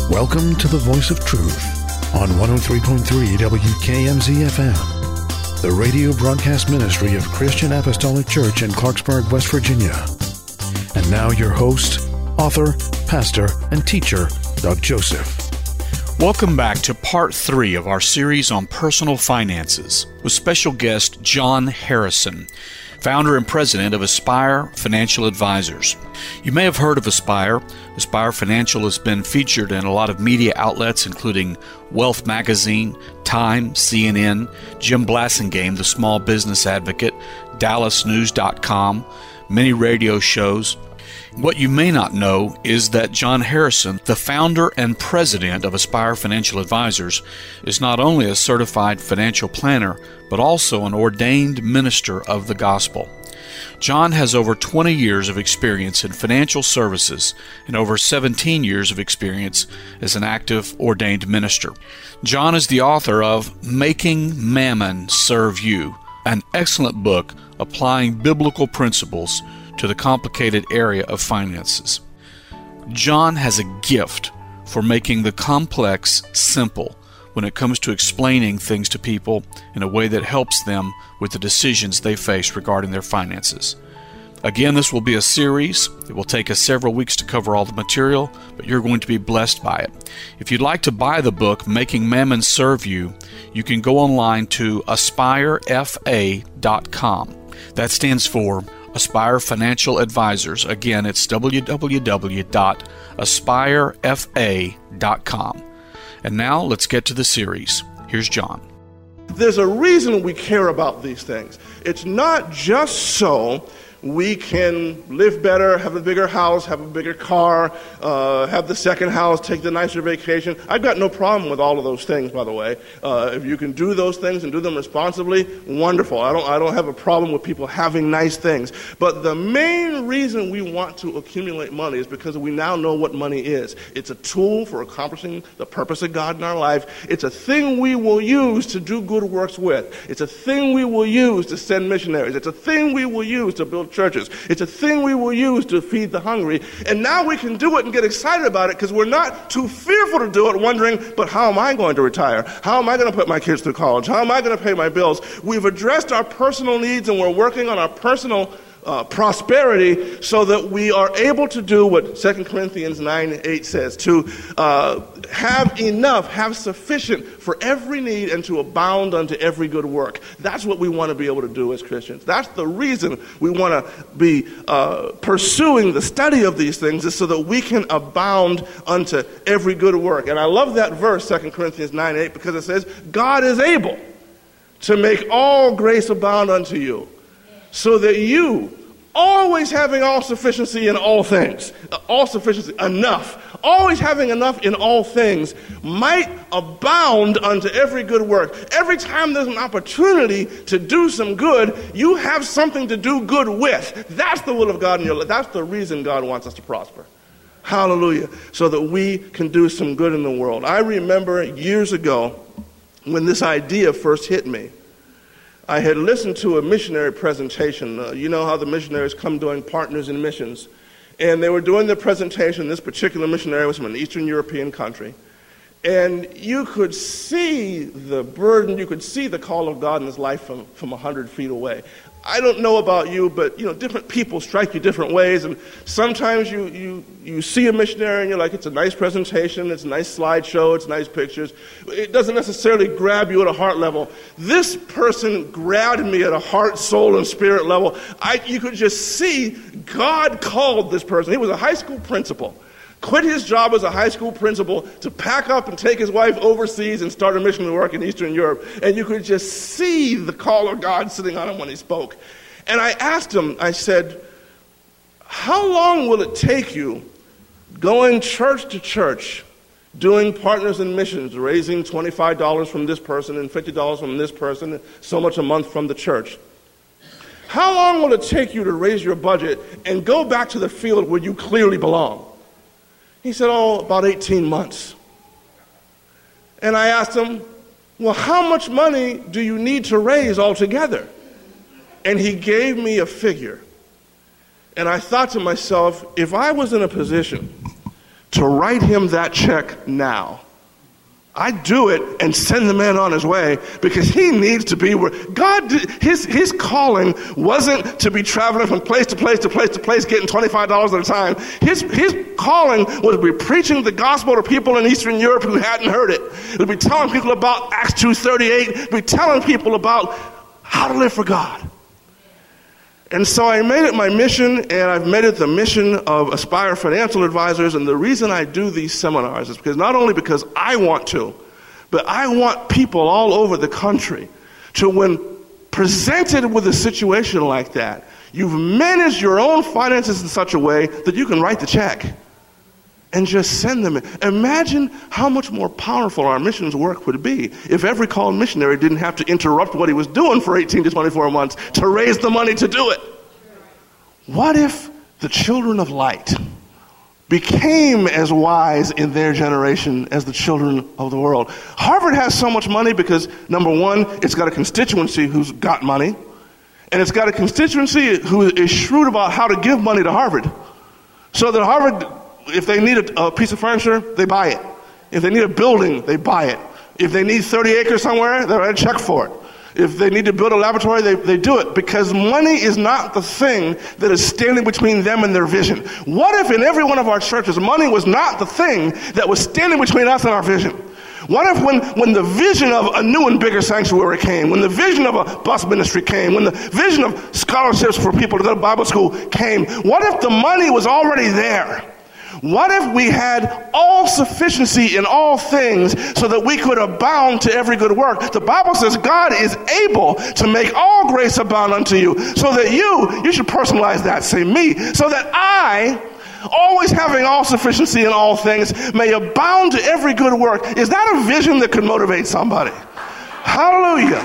Welcome to the Voice of Truth on 103.3 WKMZ FM, the radio broadcast ministry of Christian Apostolic Church in Clarksburg, West Virginia. And now your host, author, pastor, and teacher, Doug Joseph. Welcome back to part 3 of our series on personal finances with special guest John Harrison, founder and president of Aspire Financial Advisors. You may have heard of Aspire. Aspire Financial has been featured in a lot of media outlets, including Wealth Magazine, Time, CNN, Jim Blasingame, the Small Business Advocate, DallasNews.com, many radio shows. What you may not know is that John Harrison, the founder and president of Aspire Financial Advisors, is not only a certified financial planner, but also an ordained minister of the gospel. John has over 20 years of experience in financial services and over 17 years of experience as an active ordained minister. John is the author of Making Mammon Serve You, an excellent book applying biblical principles to the complicated area of finances. John has a gift for making the complex simple when it comes to explaining things to people in a way that helps them with the decisions they face regarding their finances. Again, this will be a series. It will take us several weeks to cover all the material, but you're going to be blessed by it. If you'd like to buy the book, Making Mammon Serve You, you can go online to aspirefa.com. That stands for Aspire Financial Advisors. Again, it's www.aspirefa.com. And now let's get to the series. Here's John. There's a reason we care about these things. It's not just so we can live better, have a bigger house, have a bigger car, have the second house, take the nicer vacation. I've got no problem with all of those things, by the way. If you can do those things and do them responsibly, wonderful. I don't have a problem with people having nice things. But the main reason we want to accumulate money is because we now know what money is. It's a tool for accomplishing the purpose of God in our life. It's a thing we will use to do good works with. It's a thing we will use to send missionaries. It's a thing we will use to build churches. It's a thing we will use to feed the hungry. And now we can do it and get excited about it because we're not too fearful to do it, wondering, but how am I going to retire? How am I going to put my kids through college? How am I going to pay my bills? We've addressed our personal needs and we're working on our personal prosperity so that we are able to do what 2 Corinthians 9:8 says, to have enough, have sufficient for every need and to abound unto every good work. That's what we want to be able to do as Christians. That's the reason we want to be pursuing the study of these things, is so that we can abound unto every good work. And I love that verse, 2 Corinthians 9:8, because it says, God is able to make all grace abound unto you, so that you, always having all sufficiency in all things, all sufficiency, enough, always having enough in all things, might abound unto every good work. Every time there's an opportunity to do some good, you have something to do good with. That's the will of God in your life. That's the reason God wants us to prosper. Hallelujah. So that we can do some good in the world. I remember years ago when this idea first hit me. I had listened to a missionary presentation. You know how the missionaries come doing Partners in Missions. And they were doing their presentation. This particular missionary was from an Eastern European country. And you could see the burden, you could see the call of God in his life from 100 feet away. I don't know about you, but different people strike you different ways, and sometimes you see a missionary and you're like, it's a nice presentation, it's a nice slideshow, it's nice pictures. It doesn't necessarily grab you at a heart level. This person grabbed me at a heart, soul, and spirit level. You could just see God called this person. He was a high school principal. Quit his job as a high school principal to pack up and take his wife overseas and start a missionary work in Eastern Europe. And you could just see the call of God sitting on him when he spoke. And I asked him, I said, how long will it take you going church to church, doing Partners in Missions, raising $25 from this person and $50 from this person, and so much a month from the church? How long will it take you to raise your budget and go back to the field where you clearly belong? He said, about 18 months. And I asked him, well, how much money do you need to raise altogether? And he gave me a figure. And I thought to myself, if I was in a position to write him that check now. I'd do it and send the man on his way because he needs to be where God, his calling wasn't to be traveling from place to place to place to place getting $25 at a time. His calling was to be preaching the gospel to people in Eastern Europe who hadn't heard it. It would be telling people about Acts 2:38. It would be telling people about how to live for God. And so I made it my mission, and I've made it the mission of Aspire Financial Advisors. And the reason I do these seminars is because not only because I want to, but I want people all over the country to, when presented with a situation like that, you've managed your own finances in such a way that you can write the check and just send them in. Imagine how much more powerful our missions work would be if every called missionary didn't have to interrupt what he was doing for 18 to 24 months to raise the money to do it. What if the children of light became as wise in their generation as the children of the world? Harvard has so much money because, number one, it's got a constituency who's got money, and it's got a constituency who is shrewd about how to give money to Harvard. So that Harvard, if they need a piece of furniture, they buy it. If they need a building, they buy it. If they need 30 acres somewhere, they write a check for it. If they need to build a laboratory, they do it, because money is not the thing that is standing between them and their vision. What if in every one of our churches, money was not the thing that was standing between us and our vision? What if when the vision of a new and bigger sanctuary came, when the vision of a bus ministry came, when the vision of scholarships for people to go to Bible school came, what if the money was already there? What if we had all sufficiency in all things so that we could abound to every good work? The Bible says God is able to make all grace abound unto you, so that you should personalize that, say me, so that I, always having all sufficiency in all things, may abound to every good work. Is that a vision that could motivate somebody? Hallelujah.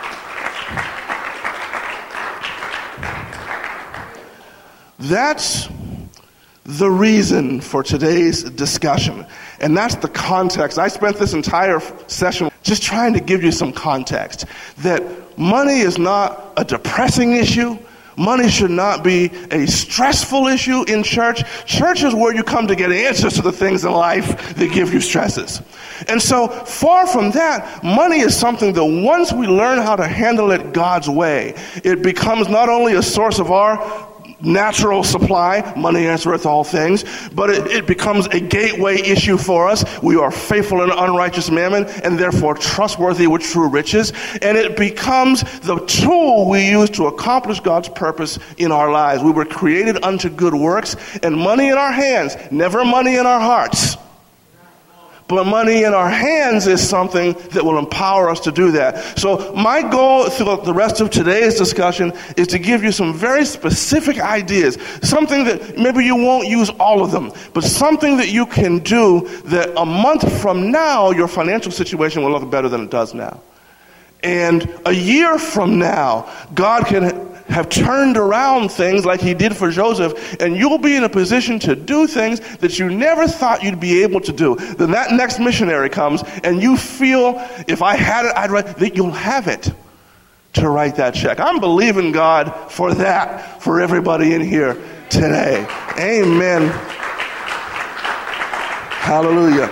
That's the reason for today's discussion. And that's the context. I spent this entire session just trying to give you some context. That money is not a depressing issue. Money should not be a stressful issue in church. Church is where you come to get answers to the things in life that give you stresses. And so, far from that, money is something that once we learn how to handle it God's way, it becomes not only a source of our natural supply, money answereth all things, but it becomes a gateway issue for us. We are faithful in unrighteous mammon and therefore trustworthy with true riches, and it becomes the tool we use to accomplish God's purpose in our lives. We were created unto good works, and money in our hands, never money in our hearts. But money in our hands is something that will empower us to do that. So my goal throughout the rest of today's discussion is to give you some very specific ideas, something that maybe you won't use all of them, but something that you can do that a month from now, your financial situation will look better than it does now. And a year from now, God can have turned around things like he did for Joseph, and you'll be in a position to do things that you never thought you'd be able to do. Then that next missionary comes, and you feel, if I had it, I'd write, that you'll have it to write that check. I'm believing God for that, for everybody in here today. Amen. Hallelujah.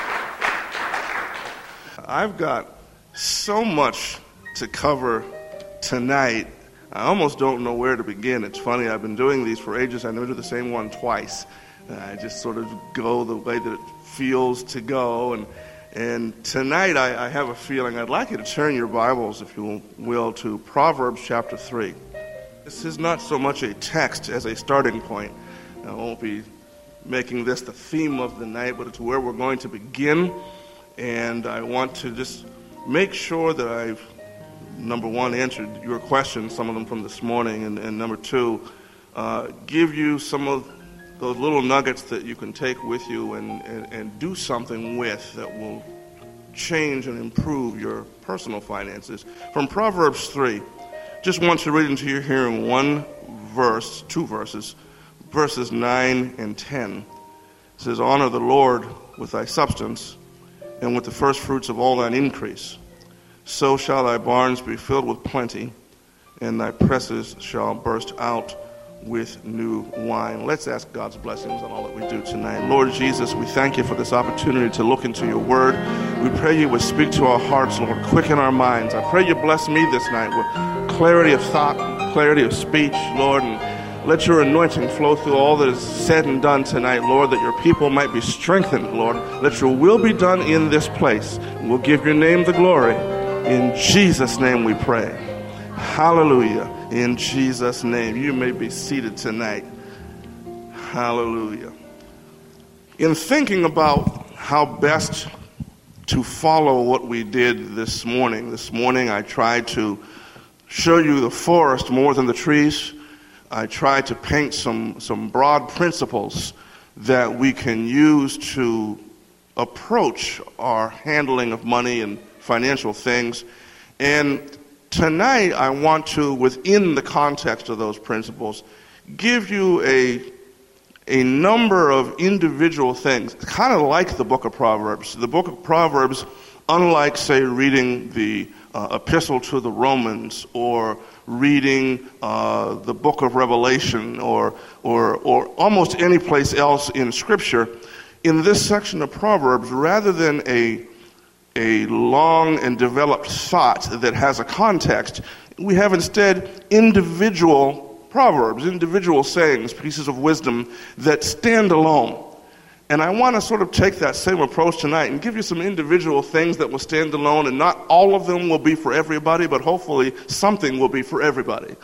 I've got so much to cover tonight. I almost don't know where to begin. It's funny, I've been doing these for ages. I never do the same one twice. I just sort of go the way that it feels to go. And tonight I have a feeling. I'd like you to turn your Bibles, if you will, to Proverbs chapter 3. This is not so much a text as a starting point. I won't be making this the theme of the night, but it's where we're going to begin. And I want to just make sure that I've, number one, answered your questions, some of them from this morning, and number two, give you some of those little nuggets that you can take with you and do something with that will change and improve your personal finances. From Proverbs 3, just want to read into your hearing one verse, two verses, verses 9 and 10. It says, "Honor the Lord with thy substance, and with the first fruits of all thine increase. So shall thy barns be filled with plenty, and thy presses shall burst out with new wine. Let's ask God's blessings on all that we do tonight. Lord Jesus, we thank you for this opportunity to look into your word. We pray you would speak to our hearts, Lord, quicken our minds. I pray you bless me this night with clarity of thought, clarity of speech, Lord, and let your anointing flow through all that is said and done tonight, Lord, that your people might be strengthened, Lord. Let your will be done in this place. We'll give your name the glory. In Jesus' name we pray. Hallelujah. In Jesus' name. You may be seated tonight. Hallelujah. In thinking about how best to follow what we did this morning I tried to show you the forest more than the trees. I tried to paint some broad principles that we can use to approach our handling of money and financial things. And tonight I want to, within the context of those principles, give you a number of individual things, kind of like the book of Proverbs. The book of Proverbs, unlike, say, reading the epistle to the Romans or reading the book of Revelation or almost any place else in Scripture, in this section of Proverbs, rather than a long and developed thought that has a context, we have instead individual proverbs, individual sayings, pieces of wisdom that stand alone. And I want to sort of take that same approach tonight and give you some individual things that will stand alone, and not all of them will be for everybody, but hopefully something will be for everybody.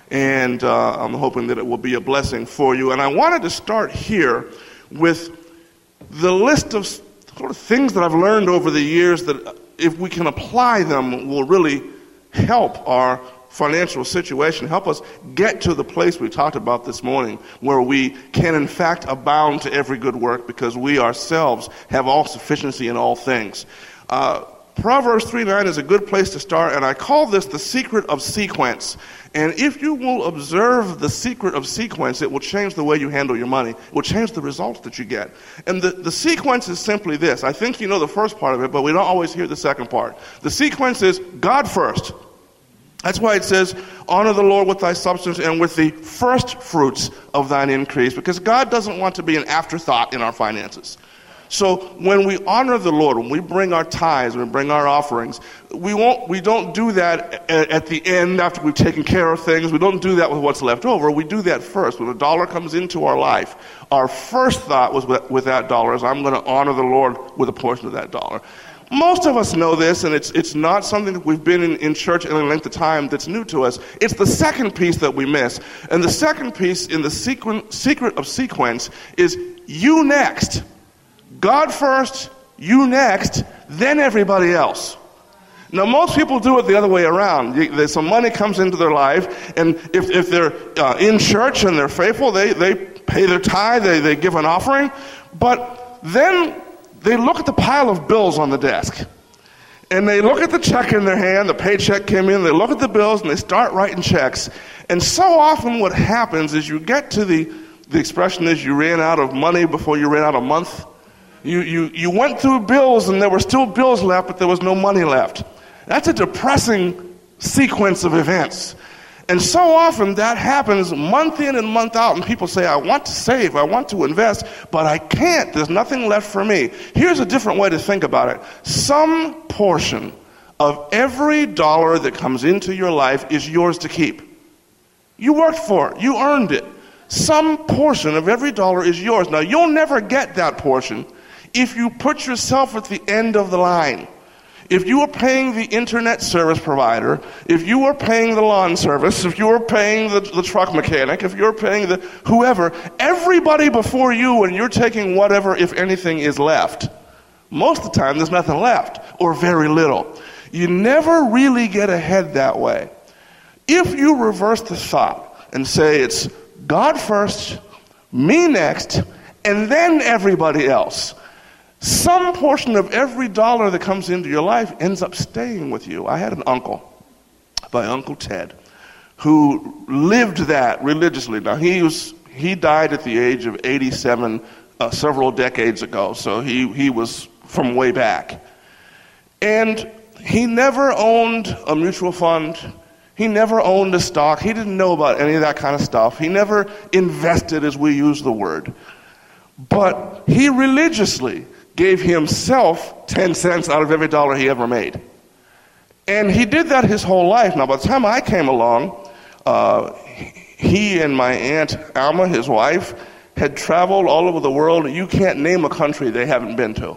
And I'm hoping that it will be a blessing for you. And I wanted to start here with the list of sort of things that I've learned over the years that, if we can apply them, will really help our financial situation, help us get to the place we talked about this morning, where we can in fact abound to every good work because we ourselves have all sufficiency in all things. Proverbs 3:9 is a good place to start, and I call this the secret of sequence. And if you will observe the secret of sequence, it will change the way you handle your money. It will change the results that you get. And the sequence is simply this. I think you know the first part of it, but we don't always hear the second part. The sequence is God first. That's why it says, honor the Lord with thy substance and with the first fruits of thine increase, because God doesn't want to be an afterthought in our finances. So when we honor the Lord, when we bring our tithes, when we bring our offerings, we don't do that at the end after we've taken care of things. We don't do that with what's left over. We do that first. When a dollar comes into our life, our first thought was with that dollar is, I'm going to honor the Lord with a portion of that dollar. Most of us know this, and it's not something that we've been in church any length of time that's new to us. It's the second piece that we miss. And the second piece in the secret of sequence is you next. God first, you next, then everybody else. Now, most people do it the other way around. Some money comes into their life, and if they're in church and they're faithful, they pay their tithe, they give an offering, but then they look at the pile of bills on the desk, and they look at the check in their hand, the paycheck came in, they look at the bills, and they start writing checks. And so often what happens is you get to the expression is you ran out of money before you ran out of month. You went through bills, and there were still bills left, but there was no money left. That's a depressing sequence of events. And so often that happens month in and month out, and people say, I want to save, I want to invest, but I can't. There's nothing left for me. Here's a different way to think about it. Some portion of every dollar that comes into your life is yours to keep. You worked for it. You earned it. Some portion of every dollar is yours. Now, you'll never get that portion if you put yourself at the end of the line. If you are paying the internet service provider, if you are paying the lawn service, if you are paying the truck mechanic, if you're paying the whoever, everybody before you, and you're taking whatever, if anything, is left. Most of the time, there's nothing left, or very little. You never really get ahead that way. If you reverse the thought and say it's God first, me next, and then everybody else, some portion of every dollar that comes into your life ends up staying with you. I had an uncle, my Uncle Ted, who lived that religiously. Now, he died at the age of 87 several decades ago, so he was from way back. And he never owned a mutual fund. He never owned a stock. He didn't know about any of that kind of stuff. He never invested, as we use the word. But he religiously gave himself 10 cents out of every dollar he ever made. And he did that his whole life. Now, by the time I came along, he and my Aunt Alma, his wife, had traveled all over the world. You can't name a country they haven't been to.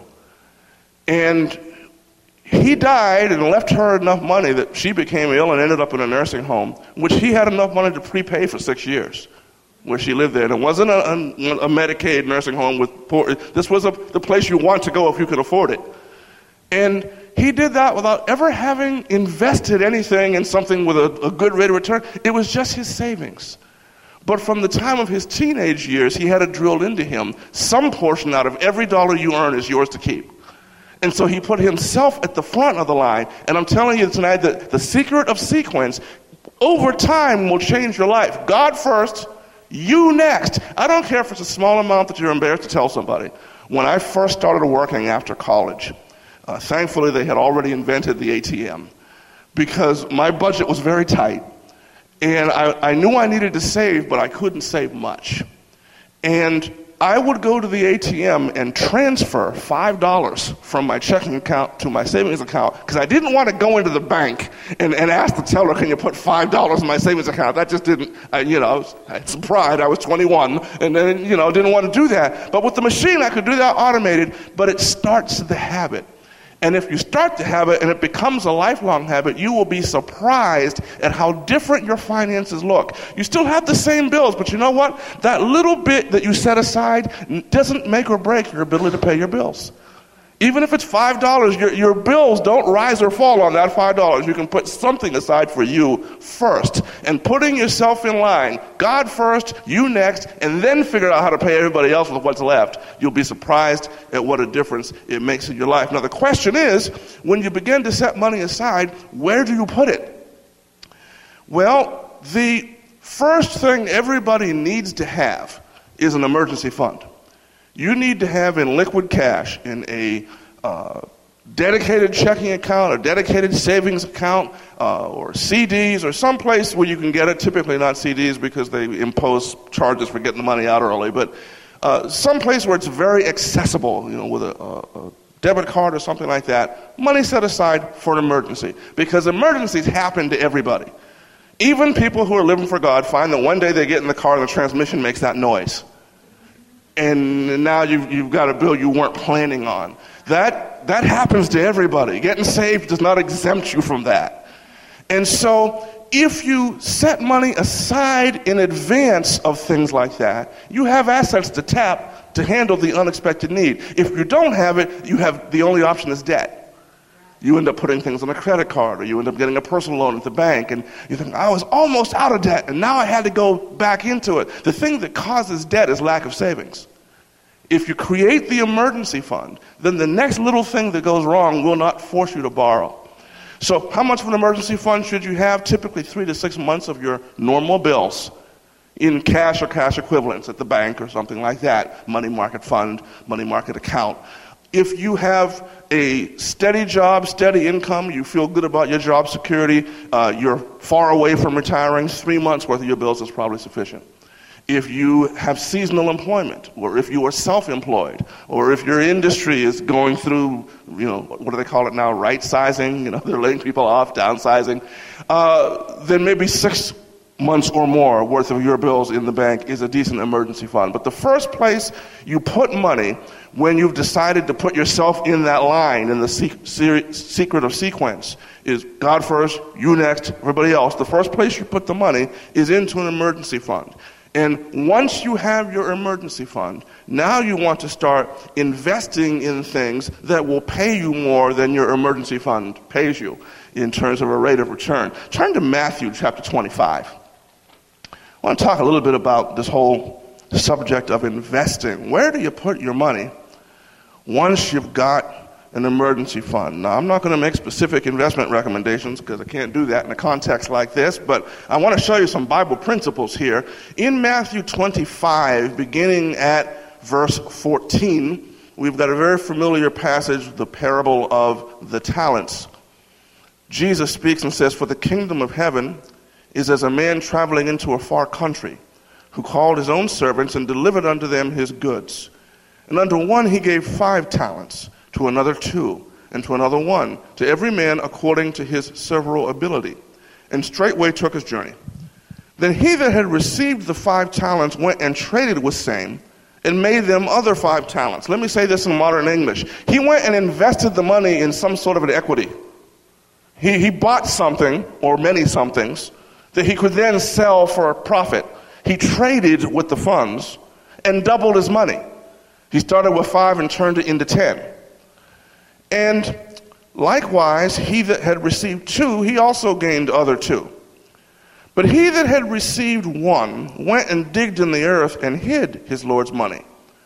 And he died and left her enough money that she became ill and ended up in a nursing home, which he had enough money to prepay for 6 years, where she lived there. And it wasn't a Medicaid nursing home with poor. This was the place you want to go if you could afford it. And he did that without ever having invested anything in something with a good rate of return. It was just his savings. But from the time of his teenage years, he had it drilled into him. Some portion out of every dollar you earn is yours to keep. And so he put himself at the front of the line. And I'm telling you tonight that the secret of sequence over time will change your life. God first, you next. I don't care if it's a small amount that you're embarrassed to tell somebody. When I first started working after college, thankfully they had already invented the ATM, because my budget was very tight. And I knew I needed to save, but I couldn't save much. And I would go to the ATM and transfer $5 from my checking account to my savings account, because I didn't want to go into the bank and ask the teller, can you put $5 in my savings account? That just didn't, I had some pride. I was 21 and then, didn't want to do that. But with the machine, I could do that automated, but it starts the habit. And if you start the habit and it becomes a lifelong habit, you will be surprised at how different your finances look. You still have the same bills, but you know what? That little bit that you set aside doesn't make or break your ability to pay your bills. Even if it's $5, your bills don't rise or fall on that $5. You can put something aside for you first. And putting yourself in line, God first, you next, and then figure out how to pay everybody else with what's left. You'll be surprised at what a difference it makes in your life. Now the question is, when you begin to set money aside, where do you put it? Well, the first thing everybody needs to have is an emergency fund. You need to have in liquid cash, in a dedicated checking account, a dedicated savings account, or CDs, or someplace where you can get it. Typically not CDs because they impose charges for getting the money out early, but someplace where it's very accessible, with a debit card or something like that. Money set aside for an emergency, because emergencies happen to everybody. Even people who are living for God find that one day they get in the car and the transmission makes that noise. And now you've got a bill you weren't planning on. That happens to everybody. Getting saved does not exempt you from that. And so if you set money aside in advance of things like that, you have assets to tap to handle the unexpected need. If you don't have it, you have the only option is debt. You end up putting things on a credit card, or you end up getting a personal loan at the bank, and you think, I was almost out of debt, and now I had to go back into it. The thing that causes debt is lack of savings. If you create the emergency fund, then the next little thing that goes wrong will not force you to borrow. So how much of an emergency fund should you have? Typically 3 to 6 months of your normal bills in cash or cash equivalents at the bank or something like that. Money market fund, money market account. If you have a steady job, steady income, you feel good about your job security, you're far away from retiring, 3 months worth of your bills is probably sufficient. If you have seasonal employment, or if you are self-employed, or if your industry is going through, what do they call it now, right-sizing, they're laying people off, downsizing, then maybe 6 months or more worth of your bills in the bank is a decent emergency fund. But the first place you put money when you've decided to put yourself in that line, in the secret of sequence, is God first, you next, everybody else. The first place you put the money is into an emergency fund. And once you have your emergency fund, now you want to start investing in things that will pay you more than your emergency fund pays you in terms of a rate of return. Turn to Matthew chapter 25. I want to talk a little bit about this whole subject of investing. Where do you put your money once you've got an emergency fund? Now, I'm not going to make specific investment recommendations because I can't do that in a context like this, but I want to show you some Bible principles here. In Matthew 25, beginning at verse 14, we've got a very familiar passage, the parable of the talents. Jesus speaks and says, "For the kingdom of heaven is as a man traveling into a far country, who called his own servants and delivered unto them his goods. And unto one he gave 5 talents, to another 2, and to another 1, to every man according to his several ability. And straightway took his journey. Then he that had received the 5 talents went and traded with same, and made them other 5 talents. Let me say this in modern English. He went and invested the money in some sort of an equity. He bought something, or many somethings, that he could then sell for a profit. He traded with the funds and doubled his money. He started with 5 and turned it into 10. And likewise, he that had received 2, he also gained other 2. But he that had received 1 went and digged in the earth and hid his Lord's money.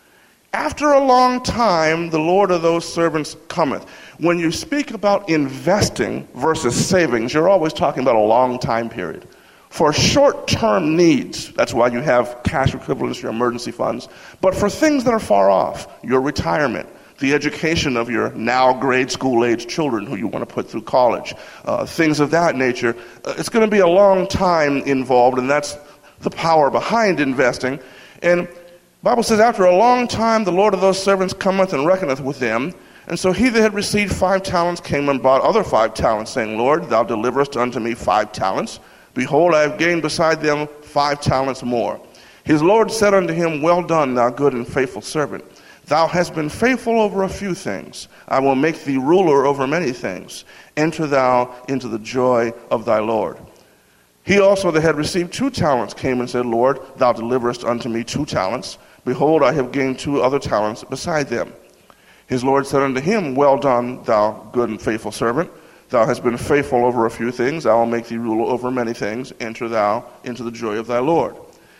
After a long time, the Lord of those servants cometh. When you speak about investing versus savings, you're always talking about a long time period. For short-term needs, that's why you have cash equivalents, your emergency funds. But for things that are far off, your retirement, the education of your now grade school-age children who you want to put through college, things of that nature, it's going to be a long time involved, and that's the power behind investing. And the Bible says, after a long time, the Lord of those servants cometh and reckoneth with them. And so he that had received 5 talents came and brought other 5 talents, saying, Lord, thou deliverest unto me 5 talents. Behold, I have gained beside them 5 talents more. His Lord said unto him, Well done, thou good and faithful servant. Thou hast been faithful over a few things. I will make thee ruler over many things. Enter thou into the joy of thy Lord. He also that had received 2 talents came and said, Lord, thou deliverest unto me 2 talents. Behold, I have gained 2 other talents beside them. His Lord said unto him, Well done, thou good and faithful servant. Thou hast been faithful over a few things. I will make thee ruler over many things. Enter thou into the joy of thy Lord.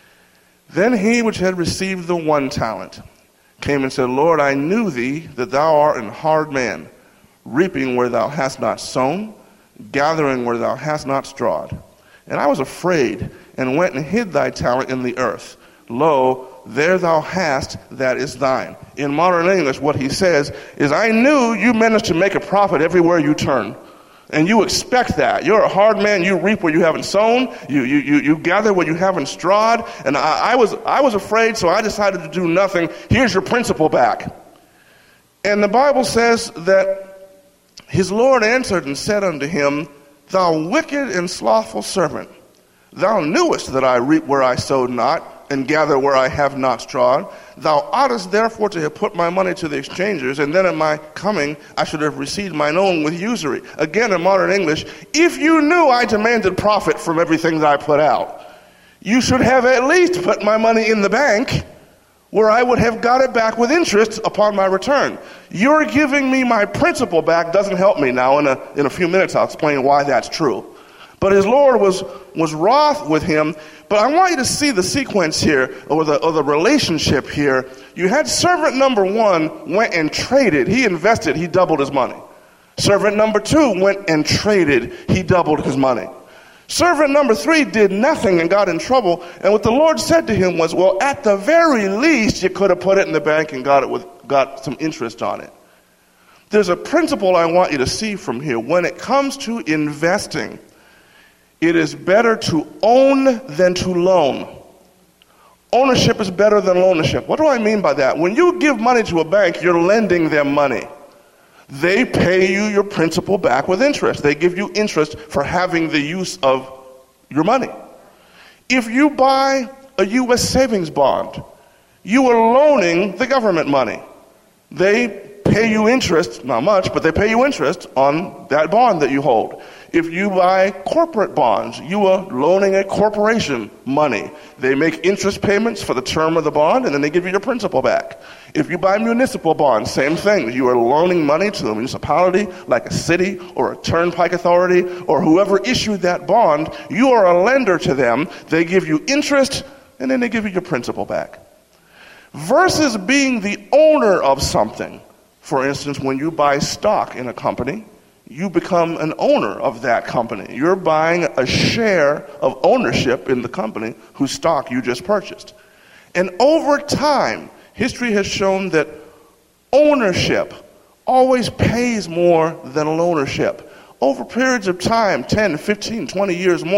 Then he which had received the 1 talent came and said, Lord, I knew thee that thou art an hard man, reaping where thou hast not sown, gathering where thou hast not strawed. And I was afraid, and went and hid thy talent in the earth. Lo, there thou hast that is thine. In modern English, what he says is, I knew you managed to make a profit everywhere you turn. And you expect that. You're a hard man. You reap where you haven't sown. You gather where you haven't strawed. And I was afraid, so I decided to do nothing. Here's your principal back. And the Bible says that his Lord answered and said unto him, Thou wicked and slothful servant, thou knewest that I reap where I sowed not, and gather where I have not strawed. Thou oughtest therefore to have put my money to the exchangers, and then in my coming I should have received mine own with usury. Again, in modern English, if you knew I demanded profit from everything that I put out, you should have at least put my money in the bank, where I would have got it back with interest upon my return. Your giving me my principal back doesn't help me. Now, in a few minutes, I'll explain why that's true. But his Lord was wroth with him. But I want you to see the sequence here, or the relationship here. You had servant number 1 went and traded. He invested. He doubled his money. Servant number 2 went and traded. He doubled his money. Servant number 3 did nothing and got in trouble. And what the Lord said to him was, well, at the very least, you could have put it in the bank and got some interest on it. There's a principle I want you to see from here. When it comes to investing, it is better to own than to loan. Ownership is better than loanership. What do I mean by that? When you give money to a bank, you're lending them money. They pay you your principal back with interest. They give you interest for having the use of your money. If you buy a U.S. savings bond, you are loaning the government money. They pay you interest, not much, but they pay you interest on that bond that you hold. If you buy corporate bonds, you are loaning a corporation money. They make interest payments for the term of the bond, and then they give you your principal back. If you buy municipal bonds, same thing. You are loaning money to a municipality, like a city or a turnpike authority, or whoever issued that bond. You are a lender to them. They give you interest, and then they give you your principal back. Versus being the owner of something. For instance, when you buy stock in a company, you become an owner of that company. You're buying a share of ownership in the company whose stock you just purchased. And over time, history has shown that ownership always pays more than loanership. Over periods of time, 10, 15, 20 years more,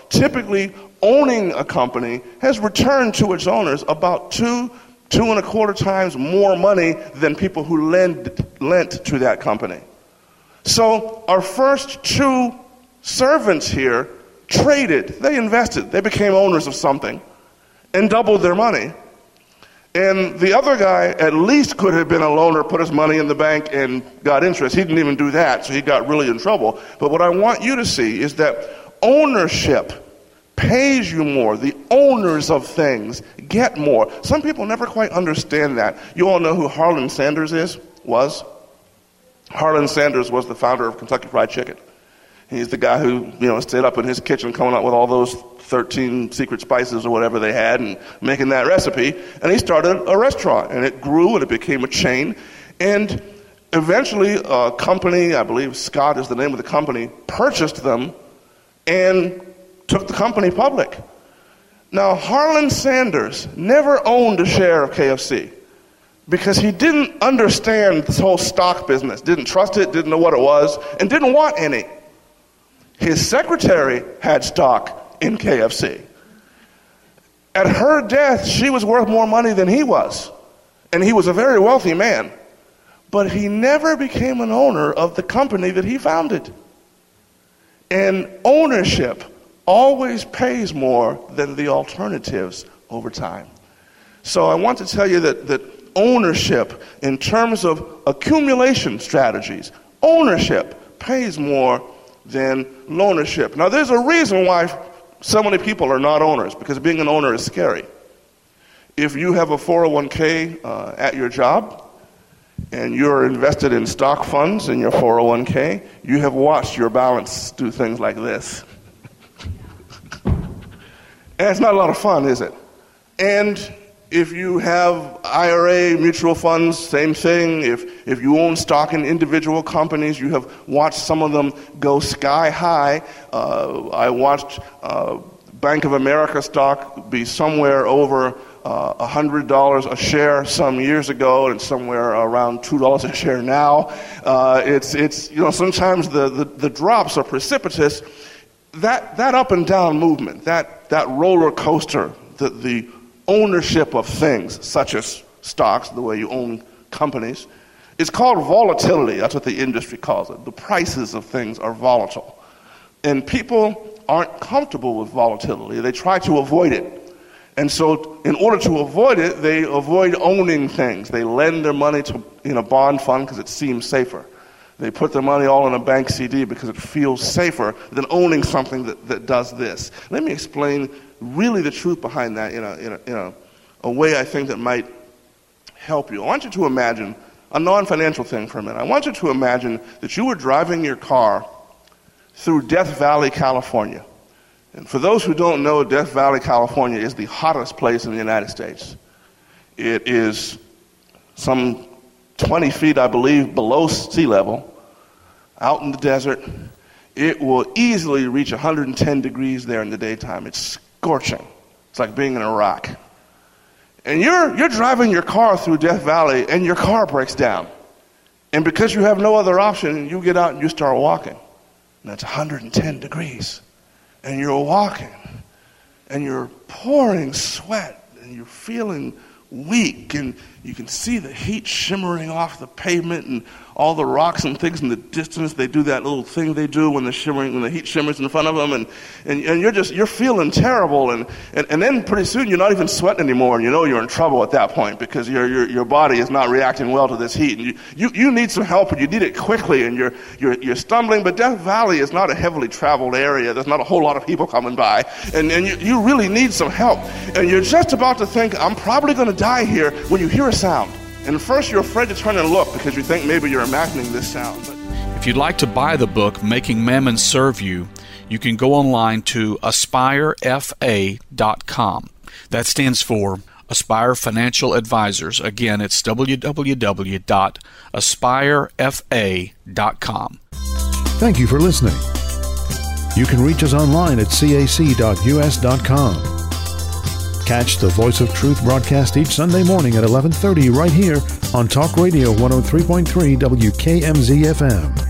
typically owning a company has returned to its owners about 2.25 times more money than people who lent to that company. So our first two servants here traded, they invested, they became owners of something and doubled their money. And the other guy at least could have been a loaner, put his money in the bank and got interest. He didn't even do that, so he got really in trouble. But what I want you to see is that ownership pays you more. The owners of things get more. Some people never quite understand that. You all know who Harlan Sanders was? Harlan Sanders was the founder of Kentucky Fried Chicken. He's the guy who, stayed up in his kitchen coming up with all those 13 secret spices or whatever they had and making that recipe. And he started a restaurant, and it grew and it became a chain. And eventually a company, I believe Scott is the name of the company, purchased them and took the company public. Now, Harlan Sanders never owned a share of KFC because he didn't understand this whole stock business, didn't trust it, didn't know what it was, and didn't want any. His secretary had stock in KFC. At her death, she was worth more money than he was, and he was a very wealthy man. But he never became an owner of the company that he founded. And ownership always pays more than the alternatives over time. So I want to tell you that ownership, in terms of accumulation strategies, ownership pays more than loanership. Now, there's a reason why so many people are not owners, because being an owner is scary. If you have a 401k at your job, and you're invested in stock funds in your 401k, you have watched your balance do things like this. And it's not a lot of fun, is it? And if you have IRA, mutual funds, same thing. If you own stock in individual companies, you have watched some of them go sky high. I watched Bank of America stock be somewhere over $100 a share some years ago, and somewhere around $2 a share now. Sometimes the drops are precipitous. That up and down movement, that roller coaster, the ownership of things, such as stocks, the way you own companies, is called volatility. That's what the industry calls it. The prices of things are volatile. And people aren't comfortable with volatility. They try to avoid it. And so in order to avoid it, they avoid owning things. They lend their money in a bond fund because it seems safer. They put their money all in a bank CD because it feels safer than owning something that does this. Let me explain really the truth behind that in a way I think that might help you. I want you to imagine a non-financial thing for a minute. I want you to imagine that you were driving your car through Death Valley, California. And for those who don't know, Death Valley, California is the hottest place in the United States. It is some 20 feet, I believe, below sea level, out in the desert. It will easily reach 110 degrees there in the daytime. It's scorching. It's like being in Iraq. And you're driving your car through Death Valley, and your car breaks down. And because you have no other option, you get out and you start walking. And it's 110 degrees. And you're walking. And you're pouring sweat. And you're feeling weak. And you can see the heat shimmering off the pavement and all the rocks and things in the distance. They do that little thing they do when the heat shimmers in front of them, and you're feeling terrible, and then pretty soon you're not even sweating anymore, and you know you're in trouble at that point because your body is not reacting well to this heat, and you need some help, and you need it quickly, and you're stumbling. But Death Valley is not a heavily traveled area. There's not a whole lot of people coming by, and you really need some help, and you're just about to think, I'm probably going to die here, when you hear a sound. And at first you're afraid to turn and look because you think maybe you're imagining this sound. But if you'd like to buy the book, Making Mammon Serve You, you can go online to AspireFA.com. That stands for Aspire Financial Advisors. Again, it's www.AspireFA.com. Thank you for listening. You can reach us online at cac.us.com. Catch the Voice of Truth broadcast each Sunday morning at 11:30 right here on Talk Radio 103.3 WKMZ FM.